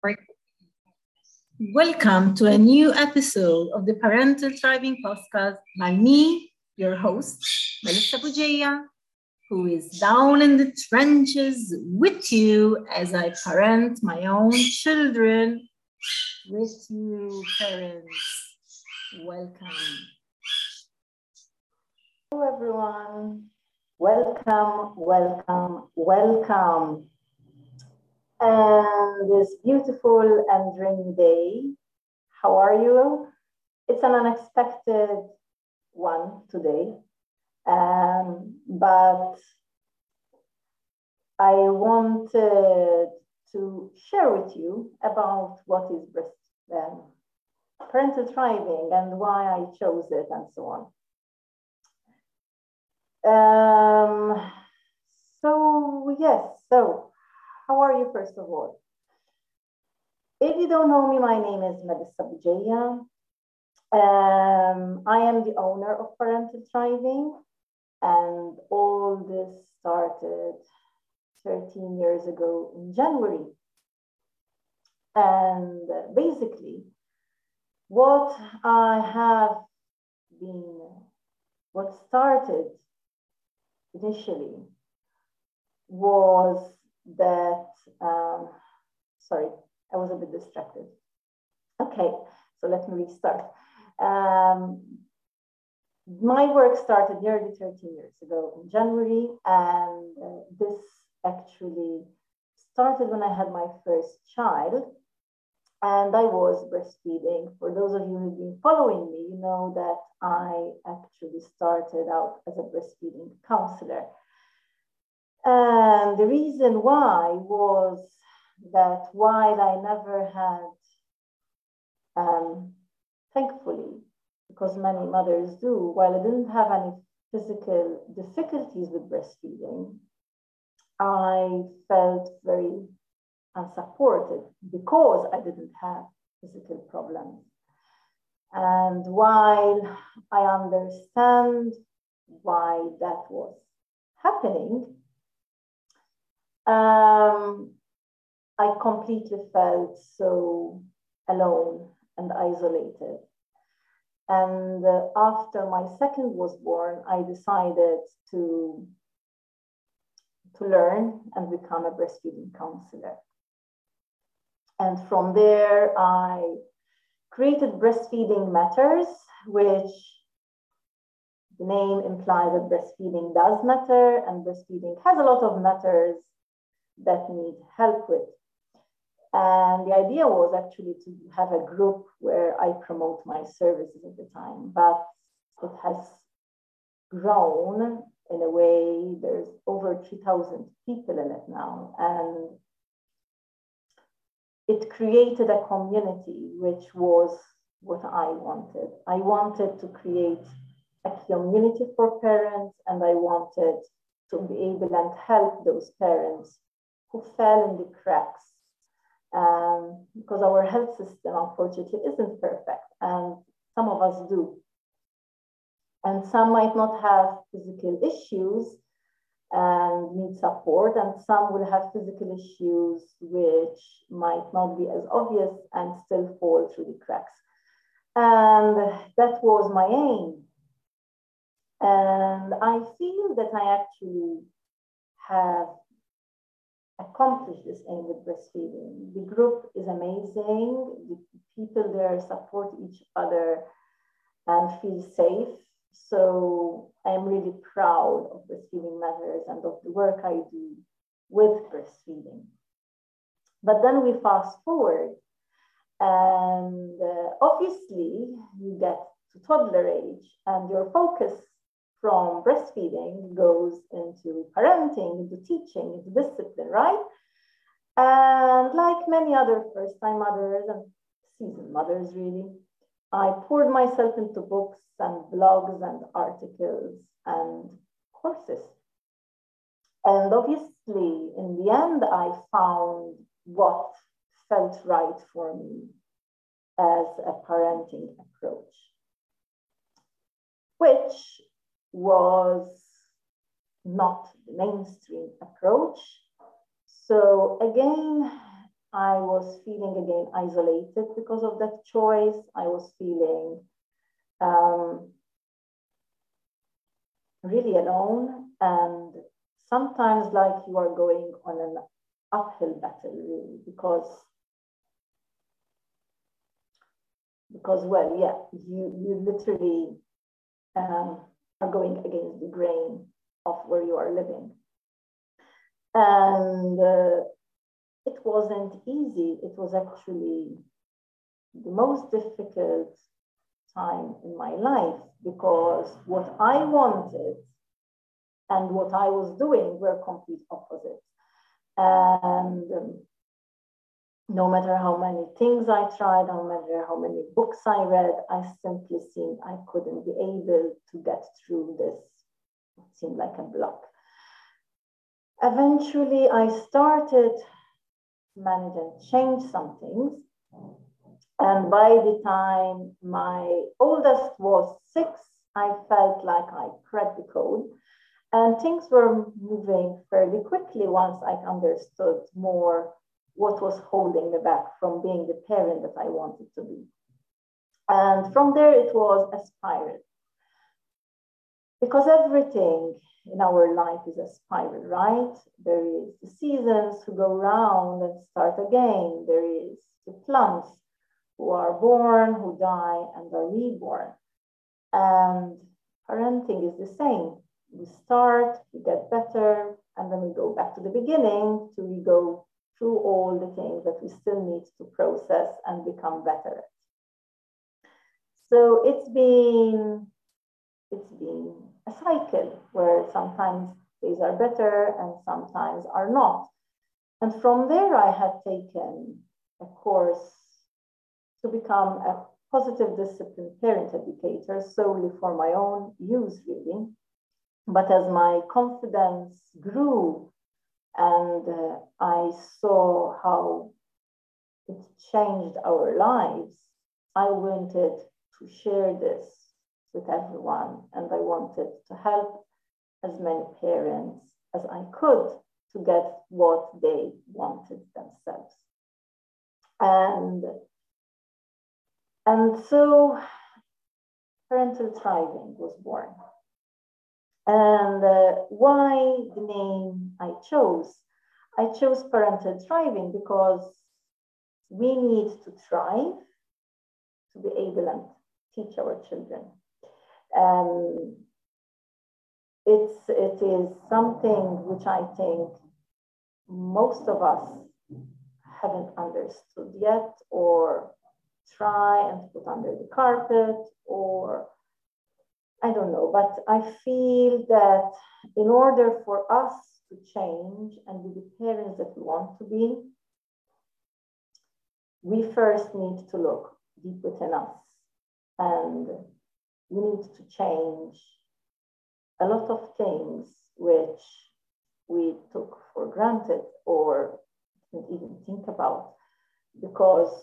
Welcome to a new episode of the Parental Thriving Podcast by me, your host, Melissa Bugeya, who is down in the trenches with you as I parent my own children with you, parents. Welcome. Hello, everyone. Welcome. And this beautiful and rainy day, how are you? It's an unexpected one today, but I wanted to share with you about what is parental thriving and why I chose it and so on. So how are you, first of all? If you don't know me, my name is Melissa Bugeya. I am the owner of Parental Thriving, and all this started 13 years ago in January. And basically, what started initially was that, sorry, I was a bit distracted. Okay, so let me restart. My work started nearly 13 years ago in January, and this actually started when I had my first child, and I was breastfeeding. For those of you who've been following me, you know that I actually started out as a breastfeeding counselor. And the reason why was that while I never had, thankfully, because many mothers do, while I didn't have any physical difficulties with breastfeeding, I felt very unsupported because I didn't have physical problems. And while I understand why that was happening, I completely felt so alone and isolated. And after my second was born, I decided to learn and become a breastfeeding counselor. And from there, I created Breastfeeding Matters, which the name implies that breastfeeding does matter, and breastfeeding has a lot of matters that need help with. And the idea was actually to have a group where I promote my services at the time, but it has grown in a way. There's over 3,000 people in it now, and it created a community, which was what I wanted. I wanted to create a community for parents, and I wanted to be able and help those parents who fell in the cracks, because our health system, unfortunately, isn't perfect, and some of us do. And some might not have physical issues and need support, and some will have physical issues which might not be as obvious and still fall through the cracks. And that was my aim. And I feel that I actually have accomplished this aim with breastfeeding. The group is amazing. The people there support each other and feel safe. So I'm really proud of Breastfeeding Matters and of the work I do with breastfeeding. But then we fast forward, and obviously you get to toddler age, and your focus from breastfeeding goes into parenting, into teaching, into discipline, right? And like many other first-time mothers and seasoned mothers, really, I poured myself into books and blogs and articles and courses. And obviously, in the end, I found what felt right for me as a parenting approach, which was not the mainstream approach. So again, I was feeling again isolated because of that choice. I was feeling really alone, and sometimes like you are going on an uphill battle, really, because well, yeah, you literally are going against the grain of where you are living. And it wasn't easy. It was actually the most difficult time in my life, because what I wanted and what I was doing were complete opposites. And no matter how many things I tried, no matter how many books I read, I simply seemed I couldn't be able to get through this. It seemed like a block. Eventually, I started to manage and change some things. And by the time my oldest was 6, I felt like I cracked the code. And things were moving fairly quickly once I understood more what was holding me back from being the parent that I wanted to be. And from there, it was a spiral. Because everything in our life is a spiral, right? There is the seasons who go round and start again. There is the plants who are born, who die, and are reborn. And parenting is the same. We start, we get better, and then we go back to the beginning till we go through all the things that we still need to process and become better at. So it's been a cycle where sometimes things are better and sometimes are not. And from there, I had taken a course to become a positive discipline parent educator solely for my own use, really. But as my confidence grew and I saw how it changed our lives, I wanted to share this with everyone, and I wanted to help as many parents as I could to get what they wanted themselves. And so Parental Thriving was born. And why the name I chose? I chose Parental Thriving because we need to thrive to be able and teach our children. It is something which I think most of us haven't understood yet, or try and put under the carpet, or I don't know, but I feel that in order for us to change and be the parents that we want to be, we first need to look deep within us, and we need to change a lot of things which we took for granted or didn't even think about, because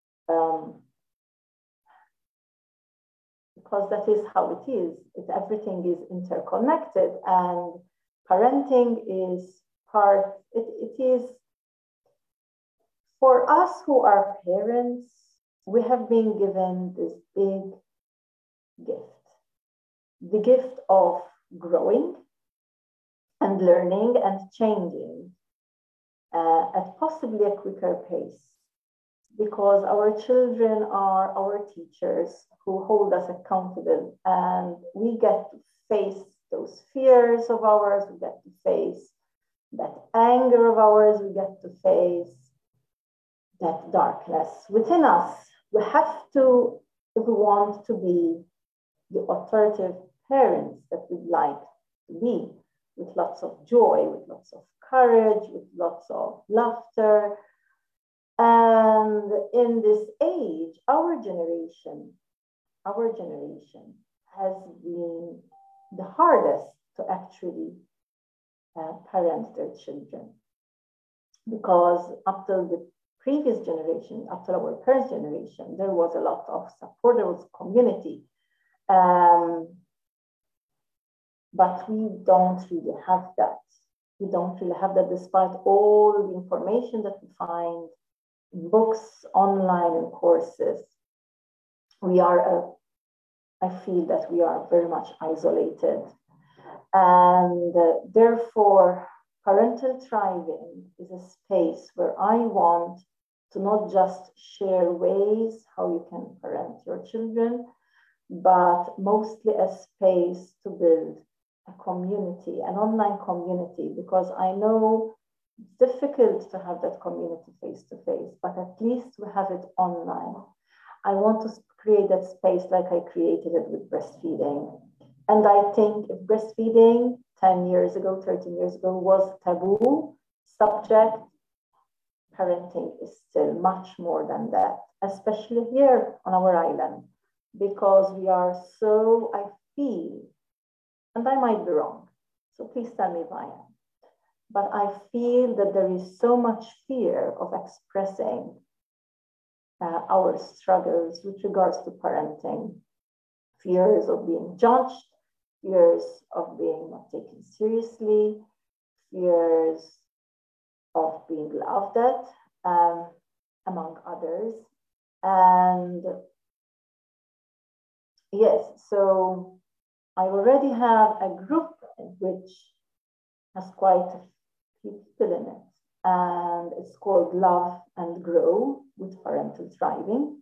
that is how it is. Everything is interconnected, and parenting is part, it is, for us who are parents, we have been given this big gift, the gift of growing and learning and changing at possibly a quicker pace, because our children are our teachers who hold us accountable, and we get to face those fears of ours, we get to face that anger of ours, we get to face that darkness within us. We have to, if we want to be the authoritative parents that we'd like to be, with lots of joy, with lots of courage, with lots of laughter. And in this age, our generation has been the hardest to actually parent their children, because up till the previous generation, up till our parents' generation, there was a lot of support, there was community. But we don't really have that. We don't really have that, despite all the information that we find books, online, and courses, I feel that we are very much isolated. And therefore, Parental Thriving is a space where I want to not just share ways how you can parent your children, but mostly a space to build a community, an online community, because I know it's difficult to have that community face to face, but at least we have it online. I want to create that space like I created it with breastfeeding. And I think if breastfeeding 10 years ago, 13 years ago was a taboo subject, parenting is still much more than that, especially here on our island, because we are so, I feel, and I might be wrong, so please tell me if I am, but I feel that there is so much fear of expressing our struggles with regards to parenting, fears of being judged, fears of being not taken seriously, fears of being laughed at, among others. And yes, so I already have a group which has quite a few people in it. And it's called Love and Grow with Parental Thriving,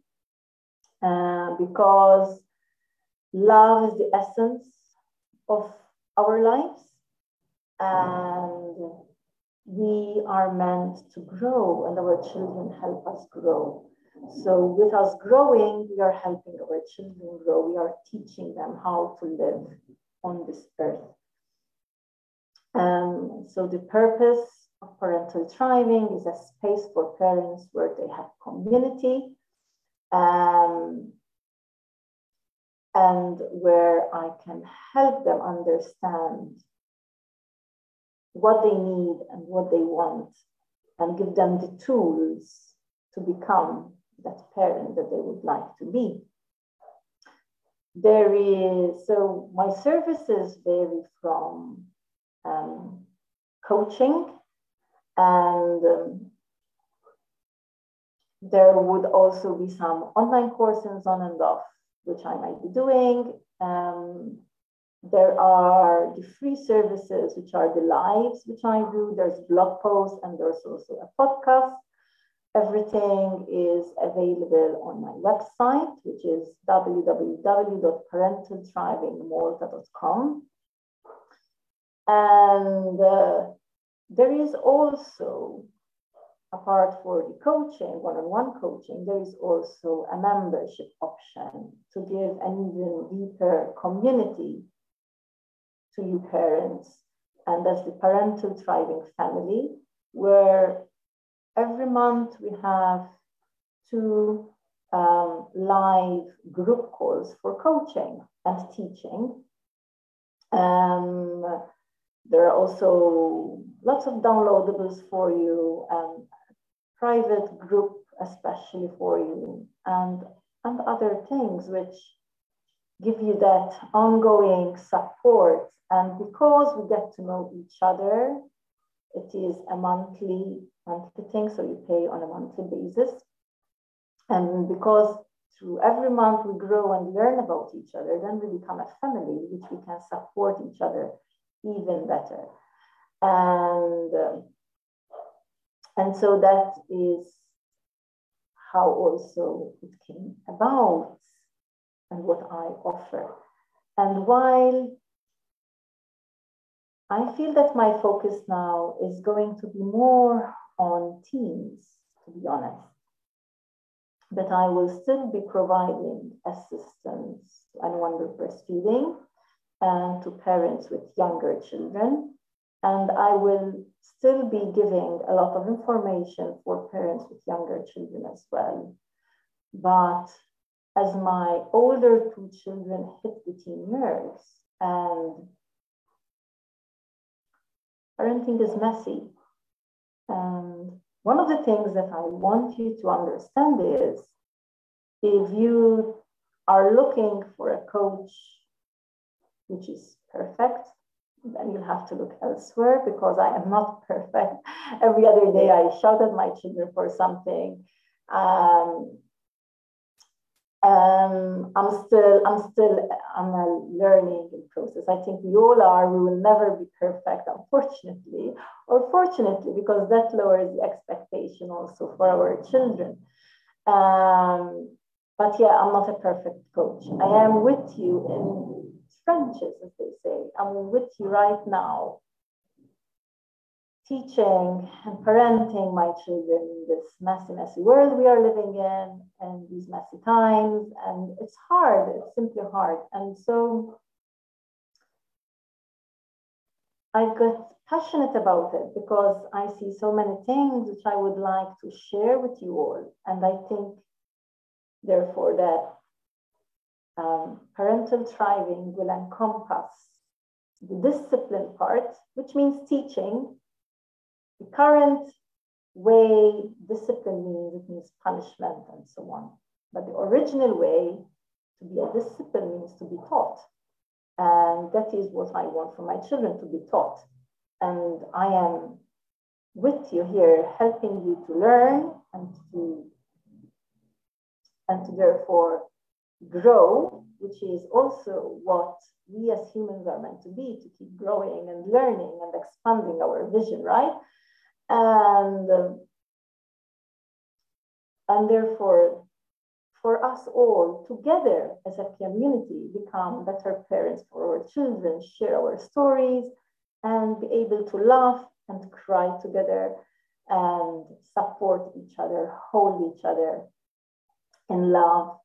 because love is the essence of our lives, and we are meant to grow, and our children help us grow. So with us growing, we are helping our children grow. We are teaching them how to live on this earth. So the purpose of Parental Thriving is a space for parents where they have community, and where I can help them understand what they need and what they want, and give them the tools to become that parent that they would like to be. So my services vary from coaching, and there would also be some online courses on and off, which I might be doing. There are the free services, which are the lives, which I do. There's blog posts, and there's also a podcast. Everything is available on my website, which is www.parentalthrivingmalta.com. And there is also, apart for the coaching, one-on-one coaching, there is also a membership option to give an even deeper community to you parents. And that's the Parental Thriving Family, where every month we have 2 live group calls for coaching and teaching. There are also lots of downloadables for you, and private group especially for you, and other things which give you that ongoing support. And because we get to know each other, it is a monthly thing, so you pay on a monthly basis. And because through every month we grow and learn about each other, then we become a family, which we can support each other even better. And so that is how also it came about and what I offer. And while I feel that my focus now is going to be more on teens, to be honest, but I will still be providing assistance to anyone with breastfeeding and to parents with younger children. And I will still be giving a lot of information for parents with younger children as well. But as my older 2 children hit the teen years, and parenting is messy. And one of the things that I want you to understand is, if you are looking for a coach which is perfect, then you have to look elsewhere, because I am not perfect. Every other day I shout at my children for something. I'm a learning process. I think we all are. We will never be perfect, unfortunately, or fortunately, because that lowers the expectation also for our children. But yeah, I'm not a perfect coach. I am with you in trenches, as they say. I'm with you right now, teaching and parenting my children in this messy, messy world we are living in, and these messy times. And it's hard. It's simply hard. And so I got passionate about it because I see so many things which I would like to share with you all. And I think, therefore, that parental thriving will encompass the discipline part, which means teaching. The current way discipline means punishment and so on. But the original way to be a discipline means to be taught. And that is what I want for my children, to be taught. And I am with you here, helping you to learn and to therefore grow, which is also what we as humans are meant to be, to keep growing and learning and expanding our vision, right? And therefore, for us all together as a community, become better parents for our children, share our stories, and be able to laugh and cry together and support each other, hold each other in love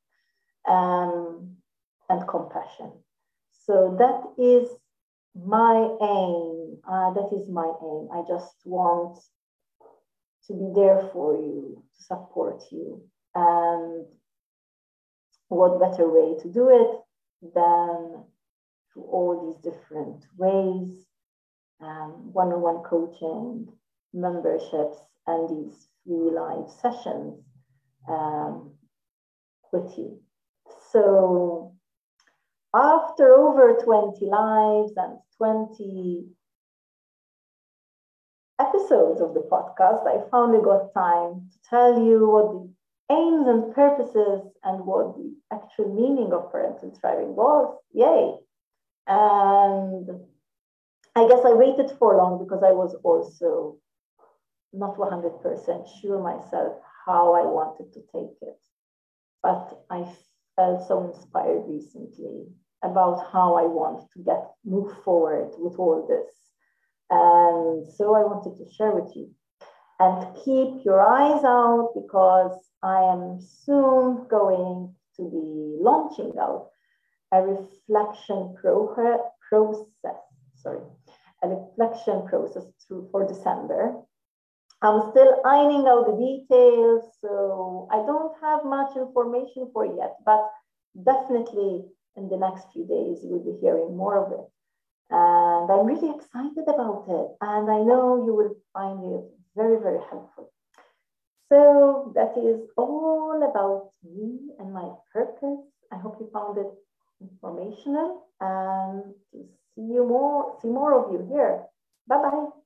and compassion. So that is my aim. I just want to be there for you, to support you. And what better way to do it than through all these different ways, one-on-one coaching, memberships, and these free live sessions with you. So after over 20 lives and 20 episodes of the podcast, I finally got time to tell you what the aims and purposes and what the actual meaning of parental thriving was. Yay! And I guess I waited for long because I was also not 100% sure myself how I wanted to take it. But I felt so inspired recently about how I want to move forward with all this. And so I wanted to share with you. And keep your eyes out, because I am soon going to be launching out a reflection process for December. I'm still ironing out the details, so I don't have much information for you yet, but definitely in the next few days, you'll be hearing more of it. And I'm really excited about it. And I know you will find it very, very helpful. So that is all about me and my purpose. I hope you found it informational, and to see more of you here. Bye-bye.